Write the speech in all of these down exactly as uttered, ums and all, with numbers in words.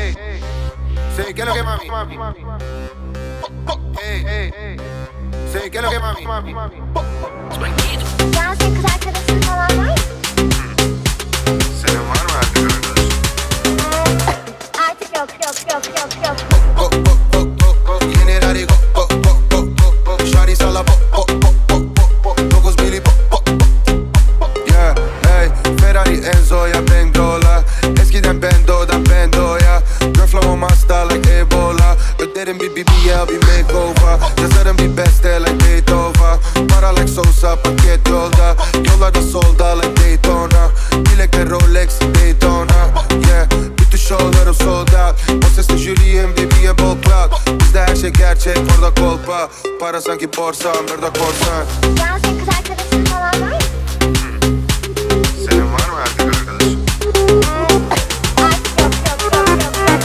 Say, ¿qué es lo que mami? Hey, hey, hey. Say, ¿qué es lo que mami? Dans et kız arkadaşın falan var mı? Senin var mı artık arkadaş? Artık yok yok yok yok yok. Go, go, go, go, go. Yeni rari go, go, go, go, go, go. Şari sala bo, bo, bo, bo, bo, bo. Dokuz mili bo, bo, bo. Yeah, hey. Ferrari Enzo'ya Bengola. Eskiden Bendo'dan Bendo'ya. Girlflow hasta like Ebola. Öderim bir B B L bir makeover. Yazarım bir beste like Beethoven. Para like Sosa paket yolda. Yollarda solda like Daytona. Bilekler Rolex Daytona. Yeah, bütün showlarım sold out. O sesle jüriyim baby'ye bol clout. Bizde her şey gerçek orada kolpa. Para sanki borsa mırda korsan. Dans et kız arkadaşın falan var mı? Senin var mı artık arkadaş? Artık yok yok yok yok yok.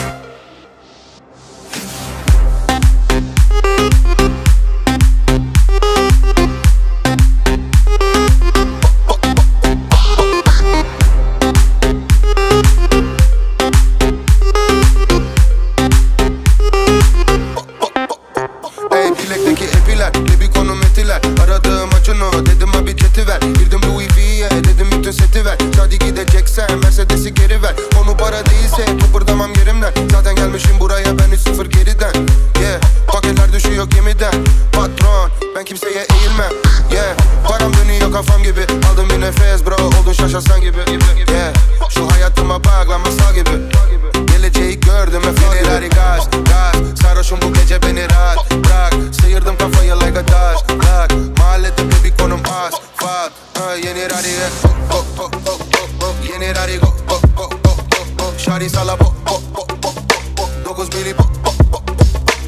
Ey bilekteki epiler, gibi konum etiler. Aradığım açını dedim abi ceti ver. Girdim Louis V'ye dedim bütün seti ver. Şadi gideceksen Mercedes'i geri ver. Konu para değilse kıpırdamam yerimden. Zaten gelmişim buraya ben üç sıfır geriden. Yeah, paketler düşüyor gemiden. Patron, ben kimseye eğilmem. Yeah, param dönüyor kafam gibi. Aldım bir nefes bro, oldun şaşasan gibi. Yeah, şu hayatıma bak lan masal gibi. Geleceği gördüm hep Ferrari gaz, gaz. Sarhoşum bu gece beni rahat bırak. Sıyırdım kafayı like a dash, lock. Mahallede baby konum asfalt. Ha, yeni rariye go, go, go, go, go. Yeni rari go, go, go, go, go, go. Şari sala bo, bo, bo, bo, bo. Dokuz mili bo, bo, bo, bo.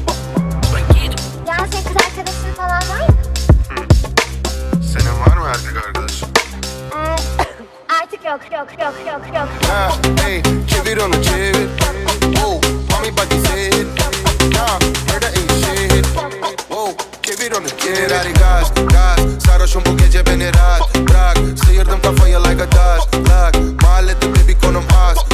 Dans et kız arkadaşın falan var mı? Senin var mı artık arkadaş? Artık yok yok yok yok yok. Ha, hey, çevir onu çevir. Oh, mami body said. Nah, murder ain't shit. Oh, çevir onu çevir. Rari gaz, gaz. Sarhoşum bu gece beni rahat bırak. Sıyırdım kafayı like a dash, lock. Mahallede baby konum az.